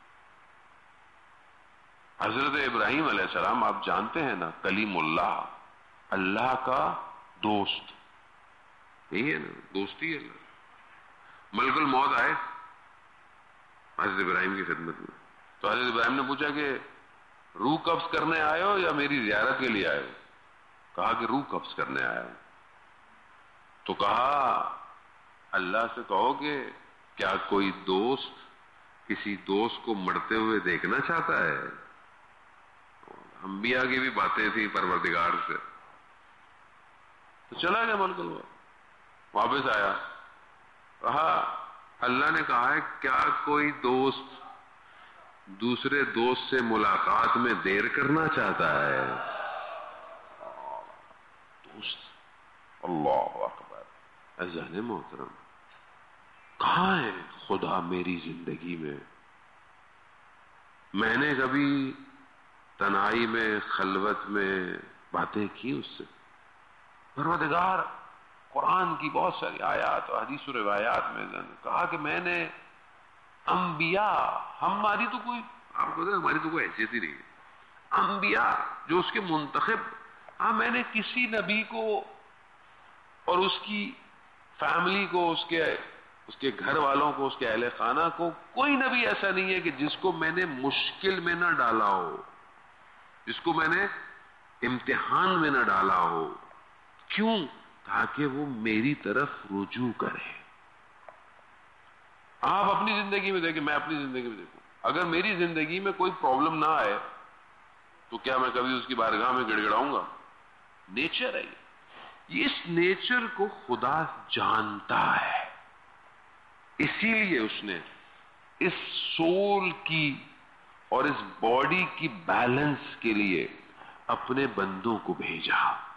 حضرت ابراہیم علیہ السلام آپ جانتے ہیں نا، کلیم اللہ، اللہ کا دوست، یہی ہے نا، دوستی ہے اللہ. ملک الموت آئے حضرت ابراہیم کی خدمت میں، تو حضرت ابراہیم نے پوچھا کہ روح قبض کرنے آئے ہو یا میری زیارت کے لیے آئے ہو؟ کہا کہ روح قبض کرنے آیا ہوں. تو کہا اللہ سے کہو کہ کیا کوئی دوست کسی دوست کو مرتے ہوئے دیکھنا چاہتا ہے؟ انبیاء کی بھی باتیں تھیں پروردگار سے. تو چلا گیا ملک الموت، واپس آیا، کہا اللہ نے کہا ہے کیا کوئی دوست دوسرے دوست سے ملاقات میں دیر کرنا چاہتا ہے؟ دوست، اللہ اکبر. عزیزان محترم، کہاں ہے خدا میری زندگی میں؟ میں نے کبھی تنہائی میں خلوت میں باتیں کی اس سے؟ پروردگار قرآن کی بہت ساری آیات اور حدیث و روایات میں کہا کہ میں نے انبیاء، ہماری تو کوئی، آپ کو ہماری تو کوئی حیثیت ہی نہیں ہے، انبیاء جو اس کے منتخب، ہاں میں نے کسی نبی کو اور اس کی فیملی کو، اس کے اس کے گھر والوں کو، اس کے اہل خانہ کو، کوئی نبی ایسا نہیں ہے کہ جس کو میں نے مشکل میں نہ ڈالا ہو، جس کو میں نے امتحان میں نہ ڈالا ہو. کیوں؟ تاکہ وہ میری طرف رجوع کرے. آپ اپنی زندگی میں دیکھیں، میں اپنی زندگی میں دیکھوں، اگر میری زندگی میں کوئی پرابلم نہ آئے تو کیا میں کبھی اس کی بارگاہ میں گڑ گڑاؤں گا؟ نیچر ہے یہ، اس نیچر کو خدا جانتا ہے، اسی لیے اس نے اس سول کی اور اس باڈی کی بیلنس کے لیے اپنے بندوں کو بھیجا.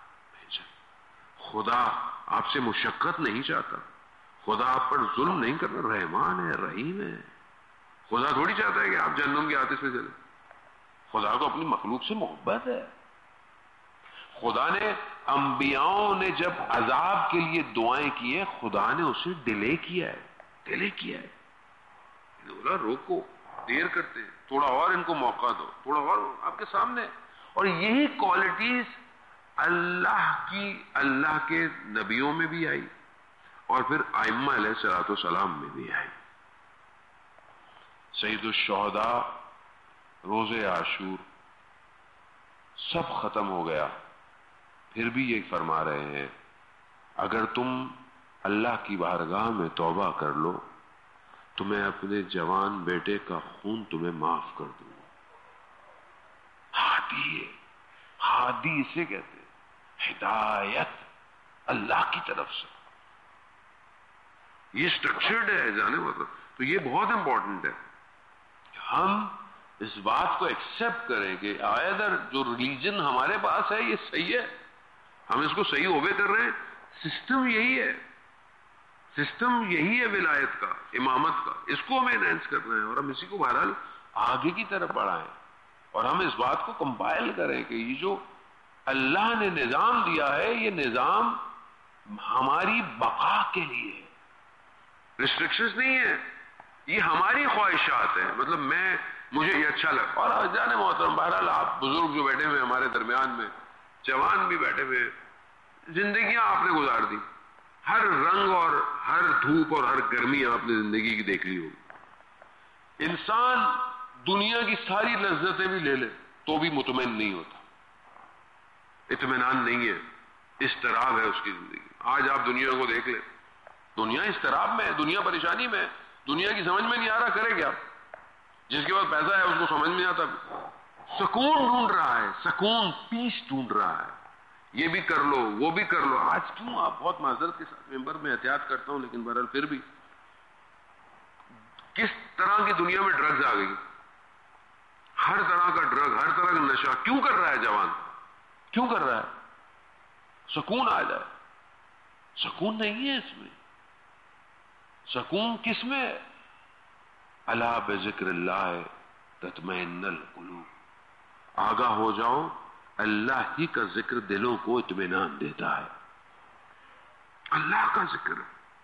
خدا آپ سے مشقت نہیں چاہتا، خدا آپ پر ظلم نہیں کرنا، رحمان ہے، رحیم ہے. خدا تھوڑی چاہتا ہے کہ آپ جہنم کی آتش میں چلیں. خدا کو اپنی مخلوق سے محبت ہے. خدا نے انبیاؤں نے جب عذاب کے لیے دعائیں کی ہیں، خدا نے اسے ڈیلے کیا ہے، ڈیلے کیا ہے. بولا روکو، دیر کرتے ہیں، تھوڑا اور ان کو موقع دو، تھوڑا اور آپ کے سامنے. اور یہی کوالٹیز اللہ کی، اللہ کے نبیوں میں بھی آئی اور پھر ائمہ علیہ الصلوۃ والسلام میں بھی آئی. سید الشہداء، روز عاشور سب ختم ہو گیا، پھر بھی یہ فرما رہے ہیں اگر تم اللہ کی بارگاہ میں توبہ کر لو تو میں اپنے جوان بیٹے کا خون تمہیں معاف کر دوں. ہادی ہے، ہادی اسے کہتے ہیں، ہدایت اللہ کی طرف سے. یہ سٹرکچرڈ ہے جانے مطلب. تو یہ بہت امپورٹنٹ ہے کہ ہم اس بات کو ایکسپٹ کریں کہ آئدر جو ریلیجن ہمارے پاس ہے یہ صحیح ہے، ہم اس کو صحیح اوبے کر رہے ہیں، سسٹم یہی ہے، سسٹم یہی ہے ولایت کا، امامت کا، اس کو ہمیں انہینس کرنا ہے اور ہم اسی کو بہرحال آگے کی طرف بڑھائیں اور ہم اس بات کو کمپائل کریں کہ یہ جو اللہ نے نظام دیا ہے یہ نظام ہماری بقا کے لیے ہے، ریسٹرکشنز نہیں ہے، یہ ہماری خواہشات ہیں. مطلب میں مجھے یہ اچھا لگا. اور جانے محترم بہرحال آپ بزرگ جو بیٹھے ہوئے ہمارے درمیان میں، جوان بھی بیٹھے ہوئے، زندگیاں آپ نے گزار دی، ہر رنگ اور ہر دھوپ اور ہر گرمی آپ نے زندگی کی دیکھ لی ہوگی. انسان دنیا کی ساری لذتیں بھی لے لے تو بھی مطمئن نہیں ہوتا، اطمینان نہیں ہے، اضطراب ہے اس کی زندگی. آج آپ دنیا کو دیکھ لیں، دنیا اضطراب میں ہے، دنیا پریشانی میں ہے، دنیا کی سمجھ میں نہیں آ رہا کرے کیا. جس کے پاس پیسہ ہے اس کو سمجھ نہیں آتا، سکون ڈھونڈ رہا ہے، سکون، پیس ڈھونڈ رہا ہے، یہ بھی کر لو وہ بھی کر لو. آج کیوں آپ بہت معذرت کے ساتھ ممبر میں احتیاط کرتا ہوں لیکن بہرحال پھر بھی کس طرح کی دنیا میں ڈرگز آ گئی، ہر طرح کا ڈرگ، ہر طرح کا نشہ. کیوں کر رہا ہے جوان، کیوں کر رہا ہے؟ سکون آ جائے. سکون نہیں ہے اس میں. سکون کس میں ہے؟ الا بذکر اللہ تطمئن القلوب. آگاہ ہو جاؤ، اللہ ہی کا ذکر دلوں کو اطمینان دیتا ہے. اللہ کا ذکر.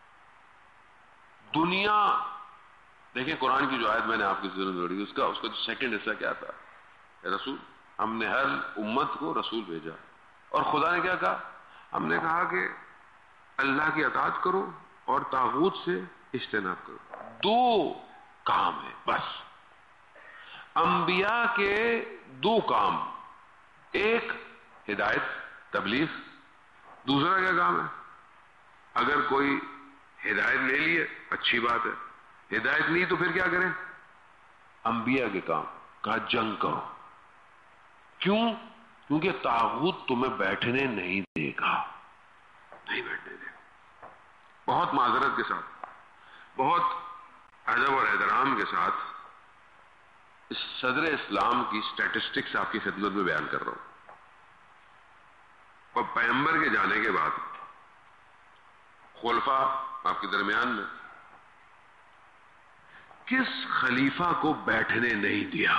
دنیا دیکھیں، قرآن کی جو آیت میں نے آپ کی ضرورت جوڑی، اس کا اس کا جو سیکنڈ حصہ کیا تھا؟ اے رسول، ہم نے ہر امت کو رسول بھیجا، اور خدا نے کیا کہا؟ ہم نے کہا کہ اللہ کی اطاعت کرو اور طاغوت سے اجتناب کرو. دو کام ہے بس. انبیاء کے دو کام، ایک ہدایت تبلیغ، دوسرا کیا کام ہے؟ اگر کوئی ہدایت لے لیے اچھی بات ہے، ہدایت نہیں تو پھر کیا کریں؟ انبیاء کے کام. کہا جنگ کرو. کیوں؟ کیونکہ طاغوت تمہیں بیٹھنے نہیں دے گا. نہیں بیٹھنے دے گا. بہت معذرت کے ساتھ، بہت ادب اور احترام کے ساتھ اس صدر اسلام کی سٹیٹسٹکس آپ کی خدمت میں بیان کر رہا ہوں. اور پیغمبر کے جانے کے بعد خلفاء آپ کے درمیان میں کس خلیفہ کو بیٹھنے نہیں دیا؟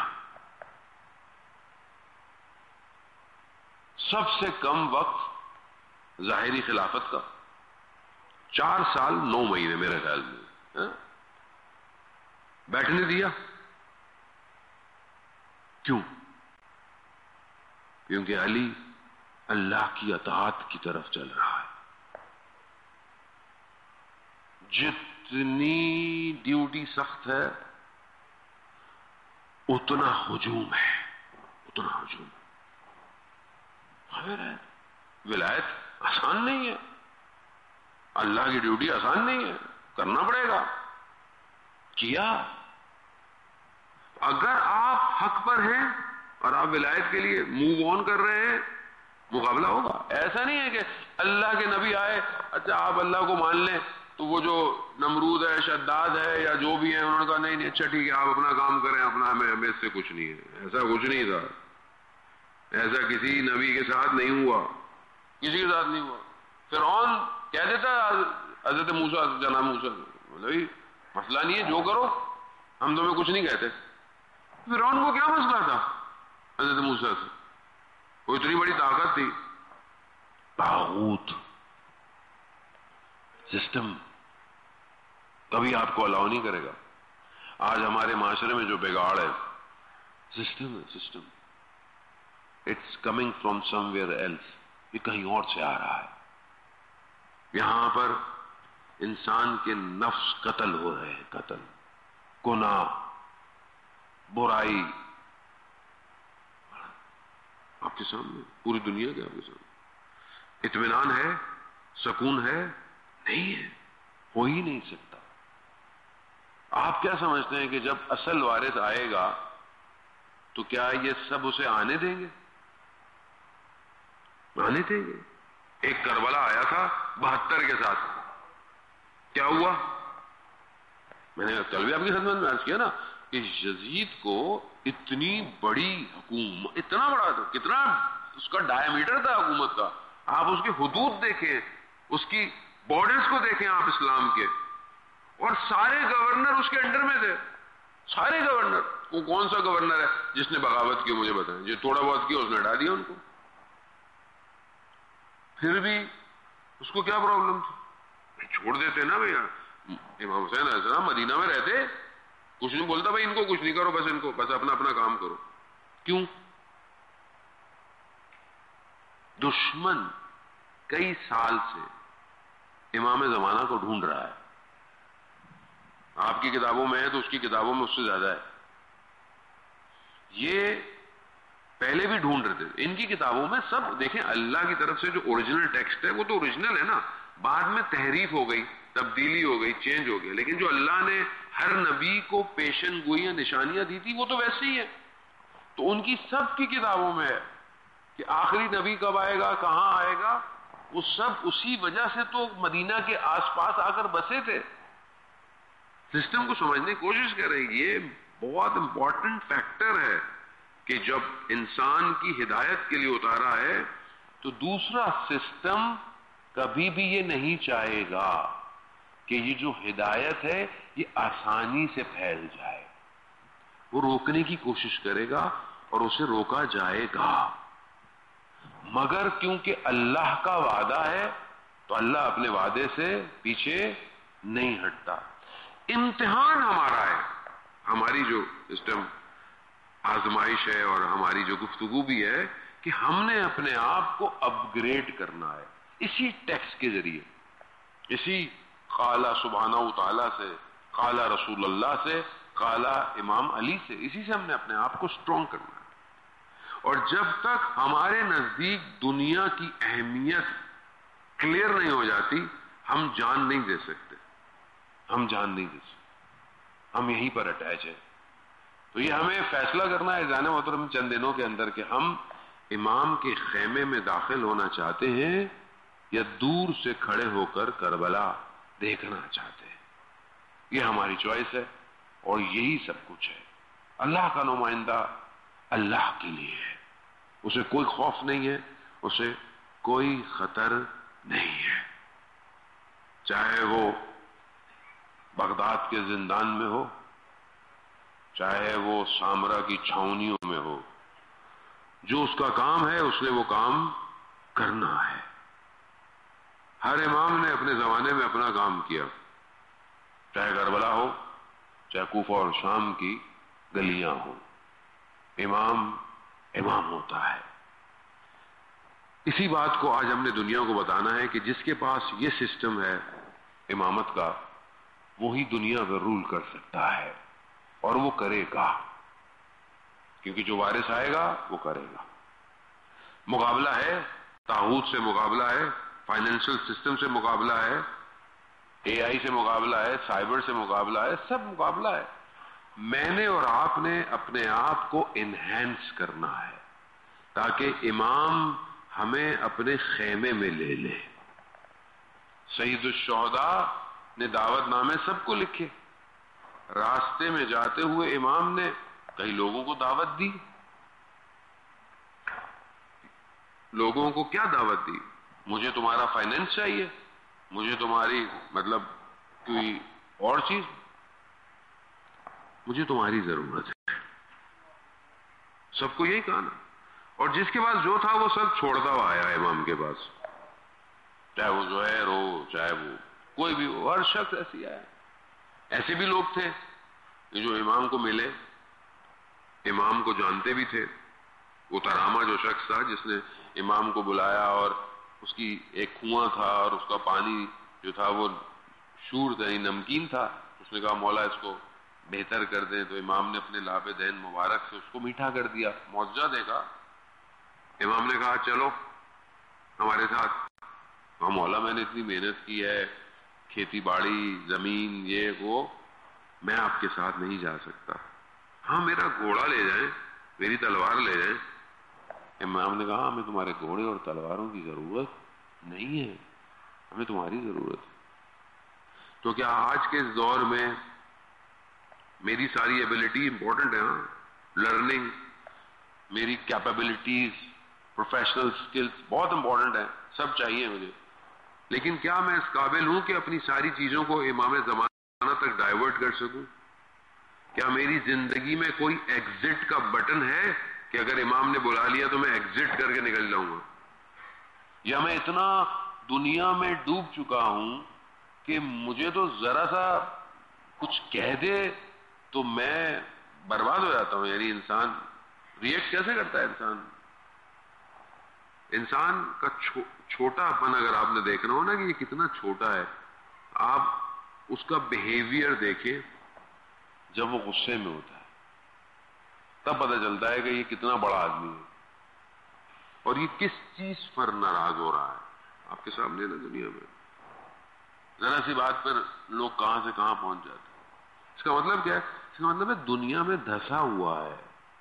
سب سے کم وقت ظاہری خلافت کا چار سال نو مہینے میرے خیال میں بیٹھنے دیا. کیوں؟ کیونکہ علی اللہ کی اطاعت کی طرف چل رہا ہے. جتنی ڈیوٹی سخت ہے اتنا ہجوم ہے، اتنا ہجوم. خیر ہے، ولایت آسان نہیں ہے، اللہ کی ڈیوٹی آسان نہیں ہے، کرنا پڑے گا. کیا اگر آپ حق پر ہیں اور آپ ولایت کے لیے موو آن کر رہے ہیں، مقابلہ ہوگا. ایسا نہیں ہے کہ اللہ کے نبی آئے، اچھا آپ اللہ کو مان لیں، تو وہ جو نمرود ہے، شداد ہے، یا جو بھی ہے، انہوں نے کہا نہیں نہیں اچھا ٹھیک ہے آپ اپنا کام کریں، اپنا ہمیں ہمیں اس سے کچھ نہیں ہے. ایسا کچھ نہیں تھا. ایسا کسی نبی کے ساتھ نہیں ہوا، کسی کے ساتھ نہیں ہوا. فرعون کہہ دیتا حضرت موسیٰ جناب موسیٰ، مسئلہ نہیں ہے، جو کرو ہم تمہیں کچھ نہیں کہتے. فرعون کو کیا مسئلہ تھا حضرت موسیٰ سے؟ وہ اتنی بڑی طاقت تھی. طاغوت سسٹم کبھی آپ کو الاؤ نہیں کرے گا. آج ہمارے معاشرے میں جو بگاڑ ہے، سسٹم ہے. System it's coming from somewhere else. یہ کہیں اور سے آ رہا ہے. یہاں پر انسان کے نفس قتل ہو رہے ہیں. قتل، گناہ، برائی آپ کے سامنے، پوری دنیا کے آپ کے سامنے. اطمینان ہے؟ سکون ہے؟ نہیں ہے، ہو ہی نہیں سکتا. آپ کیا سمجھتے ہیں کہ جب اصل وارث آئے گا تو کیا یہ سب اسے آنے دیں گے؟ آنے دیں گے؟ ایک کربلا آیا تھا بہتر کے ساتھ، کیا ہوا؟ میں نے کل بھی آپ کی خدمت میں عرض کیا نا کہ یزید کو اتنی بڑی حکومت، اتنا بڑا تھا، کتنا اس کا ڈایا میٹر تھا حکومت کا. آپ اس کی حدود دیکھیں، اس کی بارڈرز کو دیکھیں آپ اسلام کے، اور سارے گورنر اس کے انڈر میں تھے. سارے گورنر. وہ کون سا گورنر ہے جس نے بغاوت کی؟ مجھے بتائیں. جو تھوڑا بہت کیا اس نے ہٹا دیا ان کو. پھر بھی اس کو کیا پرابلم تھی؟ چھوڑ دیتے نا بھیا. امام حسین علیہ السلام مدینہ میں رہتے، کچھ نہیں بولتا بھائی ان کو کچھ نہیں کرو، بس ان کو بس اپنا اپنا کام کرو. کیوں؟ دشمن کئی سال سے امام زمانہ کو ڈھونڈ رہا ہے. آپ کی کتابوں میں ہے تو اس کی کتابوں میں اس سے زیادہ ہے. یہ پہلے بھی ڈھونڈ رہے تھے. ان کی کتابوں میں سب دیکھیں، اللہ کی طرف سے جو اوریجنل ٹیکسٹ ہے وہ تو اوریجنل ہے نا. بعد میں تحریف ہو گئی، تبدیلی ہو گئی، چینج ہو گیا، لیکن جو اللہ نے ہر نبی کو پیشن گوئیاں نشانیاں دی تھی وہ تو ویسے ہی ہے. تو ان کی سب کی کتابوں میں ہے کہ آخری نبی کب آئے گا، کہاں آئے گا. وہ سب اسی وجہ سے تو مدینہ کے آس پاس آ کر بسے تھے. سسٹم کو سمجھنے کی کوشش کر رہے ہیں. یہ بہت امپورٹنٹ فیکٹر ہے کہ جب انسان کی ہدایت کے لیے اتارا ہے تو دوسرا سسٹم کبھی بھی یہ نہیں چاہے گا کہ یہ جو ہدایت ہے یہ آسانی سے پھیل جائے. وہ روکنے کی کوشش کرے گا اور اسے روکا جائے گا، مگر کیونکہ اللہ کا وعدہ ہے تو اللہ اپنے وعدے سے پیچھے نہیں ہٹتا. امتحان ہمارا ہے، ہماری جو سسٹم آزمائش ہے اور ہماری جو گفتگو بھی ہے کہ ہم نے اپنے آپ کو اپ گریڈ کرنا ہے اسی ٹیکسٹ کے ذریعے، اسی قال سبحانہ تعالیٰ سے، قال رسول اللہ سے، قال امام علی سے، اسی سے ہم نے اپنے آپ کو اسٹرانگ کرنا ہے. اور جب تک ہمارے نزدیک دنیا کی اہمیت کلیئر نہیں ہو جاتی ہم جان نہیں دے سکتے، ہم جان نہیں دے سکتے، ہم یہیں پر اٹیچ ہیں. تو یہ ہمیں فیصلہ کرنا ہے جانے محترم چند دنوں کے اندر کہ ہم امام کے خیمے میں داخل ہونا چاہتے ہیں یا دور سے کھڑے ہو کر کربلا دیکھنا چاہتے ہیں. یہ ہماری چوائس ہے اور یہی سب کچھ ہے. اللہ کا نمائندہ اللہ کے لیے ہے، اسے کوئی خوف نہیں ہے، اسے کوئی خطر نہیں ہے، چاہے وہ بغداد کے زندان میں ہو، چاہے وہ سامرا کی چھاؤنیوں میں ہو. جو اس کا کام ہے اس نے وہ کام کرنا ہے. ہر امام نے اپنے زمانے میں اپنا کام کیا، چاہے کربلا ہو، چاہے کوفہ اور شام کی گلیاں ہوں، امام امام ہوتا ہے. اسی بات کو آج ہم نے دنیا کو بتانا ہے کہ جس کے پاس یہ سسٹم ہے امامت کا وہی دنیا پر رول کر سکتا ہے اور وہ کرے گا، کیونکہ جو وارث آئے گا وہ کرے گا. مقابلہ ہے، طاغوت سے مقابلہ ہے، فائنینشل سسٹم سے مقابلہ ہے، اے آئی سے مقابلہ ہے، سائبر سے مقابلہ ہے، سب مقابلہ ہے. میں نے اور آپ نے اپنے آپ کو انہینس کرنا ہے تاکہ امام ہمیں اپنے خیمے میں لے لے. سید الشہداء نے دعوت نامے سب کو لکھے، راستے میں جاتے ہوئے امام نے کئی لوگوں کو دعوت دی. لوگوں کو کیا دعوت دی؟ مجھے تمہارا فائنینس چاہیے، مجھے تمہاری مطلب کوئی اور چیز، مجھے تمہاری ضرورت ہے. سب کو یہی کہا نا. اور جس کے پاس جو تھا وہ سب چھوڑتا ہوا آیا امام کے پاس، چاہے وہ زہیر ہو، چاہے وہ کوئی بھی ہو، ہر شخص ایسی آیا. ایسے بھی لوگ تھے جو امام کو ملے، امام کو جانتے بھی تھے. وہ ترامہ جو شخص تھا جس نے امام کو بلایا اور اس کی ایک کنواں تھا اور اس کا پانی جو تھا وہ شور تھا، نمکین تھا. اس نے کہا مولا اس کو بہتر کر دیں، تو امام نے اپنے لاب دین مبارک سے اس کو میٹھا کر دیا. معجزہ دیکھا. امام نے کہا چلو ہمارے ساتھ. ہاں مولا میں نے اتنی محنت کی ہے، کھیتی باڑی، زمین، یہ وہ، میں آپ کے ساتھ نہیں جا سکتا. ہاں میرا گھوڑا لے جائیں، میری تلوار لے جائیں. امام نے کہا ہمیں تمہارے گھوڑے اور تلواروں کی ضرورت نہیں ہے، ہمیں تمہاری ضرورت ہے. تو کیا آج کے اس دور میں میری ساری ایبلٹی امپورٹنٹ ہے؟ ہاں، لرننگ، میری کیپیبلٹیز، پروفیشنل سکلز بہت امپورٹنٹ ہیں، سب چاہیے مجھے. لیکن کیا میں اس قابل ہوں کہ اپنی ساری چیزوں کو امام زمانہ تک ڈائیورٹ کر سکوں؟ کیا میری زندگی میں کوئی ایگزٹ کا بٹن ہے کہ اگر امام نے بلا لیا تو میں ایگزٹ کر کے نکل جاؤں گا؟ یا میں اتنا دنیا میں ڈوب چکا ہوں کہ مجھے تو ذرا سا کچھ کہہ دے تو میں برباد ہو جاتا ہوں؟ یعنی انسان ریئیکٹ کیسے کرتا ہے؟ انسان انسان کا چھوٹا پن اگر آپ نے دیکھنا ہو نا کہ یہ کتنا چھوٹا ہے، آپ اس کا بیہیویئر دیکھیں جب وہ غصے میں ہوتا ہے، تب پتہ چلتا ہے کہ یہ کتنا بڑا آدمی ہے اور یہ کس چیز پر ناراض ہو رہا ہے. آپ کے سامنے نا دنیا میں ذرا سی بات پر لوگ کہاں سے کہاں پہنچ جاتے ہیں. اس کا مطلب کیا ہے؟ اس کا مطلب ہے دنیا میں دھسا ہوا ہے.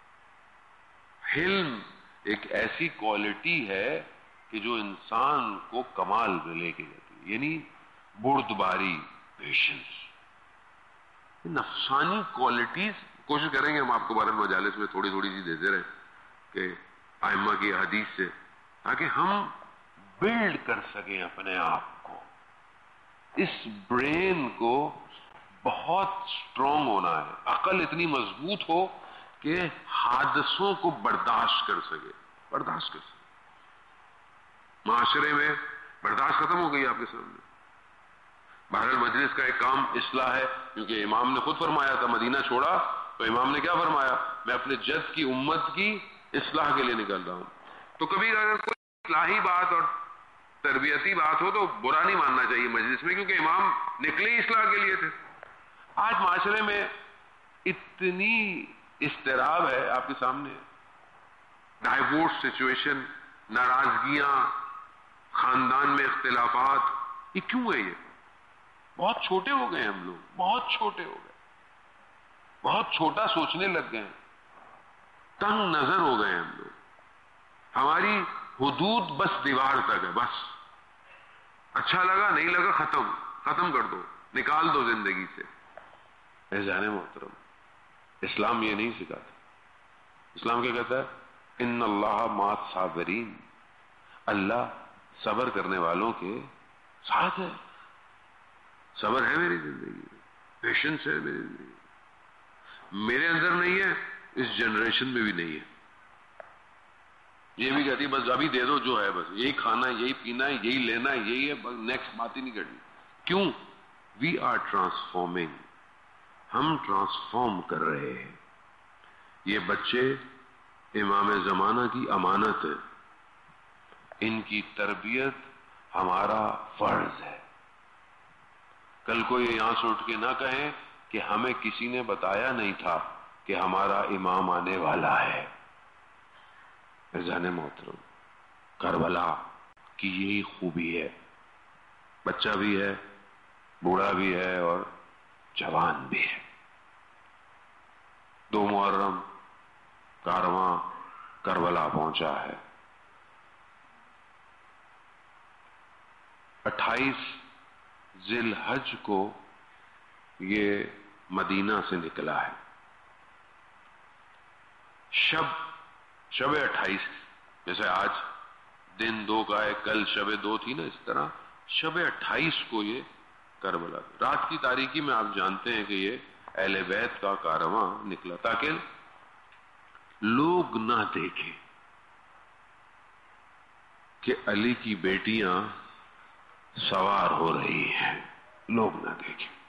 حلم ایک ایسی کوالٹی ہے کہ جو انسان کو کمال میں لے کے جاتی ہے، یعنی بردباری، پیشنس، نفسانی کوالٹیز. کوشش کریں گے ہم آپ کو بارہ مجالس میں تھوڑی تھوڑی سی دیتے رہیں کہ ائمہ کی حدیث سے تاکہ ہم بلڈ کر سکیں اپنے آپ کو. اس برین کو بہت سٹرونگ ہونا ہے، عقل اتنی مضبوط ہو کہ حادثوں کو برداشت کر سکے. برداشت کر سکے. معاشرے میں برداشت ختم ہو گئی آپ کے سامنے. بہرحال مجلس کا ایک کام اصلاح ہے، کیونکہ امام نے خود فرمایا تھا مدینہ چھوڑا تو امام نے کیا فرمایا؟ میں اپنے جد کی امت کی اصلاح کے لیے نکل رہا ہوں. تو کبھی اگر کوئی اصلاحی بات اور تربیتی بات ہو تو برا نہیں ماننا چاہیے مجلس میں، کیونکہ امام نکلے ہی اصلاح کے لیے تھے. آج معاشرے میں اتنی اضطراب ہے آپ کے سامنے، ڈائیورس سچویشن، ناراضگیاں، خاندان میں اختلافات. یہ کیوں ہے؟ یہ بہت چھوٹے ہو گئے ہم لوگ، بہت چھوٹے ہو گئے، بہت چھوٹا سوچنے لگ گئے، تنگ نظر ہو گئے ہم لوگ. ہماری حدود بس دیوار تک ہے. بس اچھا لگا نہیں لگا ختم ختم کر دو، نکال دو زندگی سے. اے جانے محترم، اسلام یہ نہیں سکھاتا. اسلام کیا کہتا ہے؟ ان اللہ مع الصابرین، اللہ صبر کرنے والوں کے ساتھ ہے. صبر ہے میری زندگی میں، پیشنس ہے میری زندگی میں. میرے اندر نہیں ہے، اس جنریشن میں بھی نہیں ہے. یہ بھی کہتی ہے بس ابھی دے دو جو ہے، بس یہی کھانا ہے، یہی پینا ہے، یہی لینا ہے، یہی ہے، بس نیکسٹ بات ہی نہیں کرنی. کیوں؟ وی آر ٹرانسفارمنگ، ہم ٹرانسفارم کر رہے ہیں. یہ بچے امام زمانہ کی امانت ہے، ان کی تربیت ہمارا فرض ہے. کل کو یہ یہاں سے اٹھ کے نہ کہیں کہ ہمیں کسی نے بتایا نہیں تھا کہ ہمارا امام آنے والا ہے. عزیزان محترم، کربلا کی یہی خوبی ہے، بچہ بھی ہے، بوڑھا بھی ہے اور جوان بھی ہے. دو محرم کارواں کربلا پہنچا ہے. اٹھائیس ذی الحج کو یہ مدینہ سے نکلا ہے. شب شب اٹھائیس، جیسے آج دن دو کا ہے، کل شب دو تھی نا، اس طرح شب اٹھائیس کو یہ کربلا. رات کی تاریکی میں آپ جانتے ہیں کہ یہ اہل بیت کا کارواں نکلا تاکہ لوگ نہ دیکھیں کہ علی کی بیٹیاں سوار ہو رہی ہیں، لوگ نہ دیکھیں.